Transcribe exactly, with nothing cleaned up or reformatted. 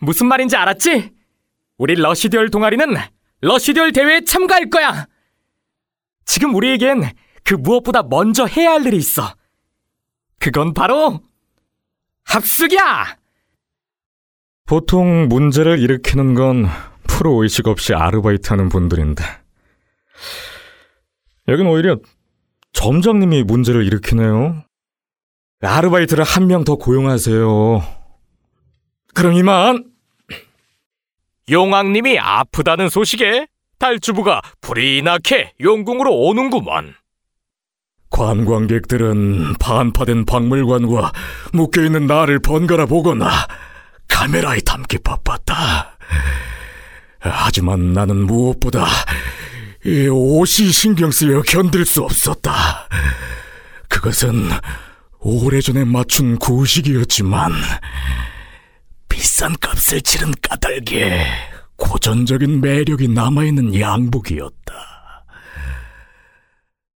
무슨 말인지 알았지? 우리 러시듀얼 동아리는 러시듀얼 대회에 참가할 거야. 지금 우리에겐 그 무엇보다 먼저 해야 할 일이 있어. 그건 바로 합숙이야. 보통 문제를 일으키는 건 프로 의식 없이 아르바이트하는 분들인데, 여긴 오히려 점장님이 문제를 일으키네요. 아르바이트를 한 명 더 고용하세요. 그럼 이만. 용왕님이 아프다는 소식에 달주부가 불이 나게 용궁으로 오는구먼. 관광객들은 반파된 박물관과 묶여있는 나를 번갈아 보거나 카메라에 담기 바빴다. 하지만 나는 무엇보다 이 옷이 신경 쓰여 견딜 수 없었다. 그것은 오래전에 맞춘 구식이었지만 비싼 값을 치른 까닭에 고전적인 매력이 남아있는 양복이었다.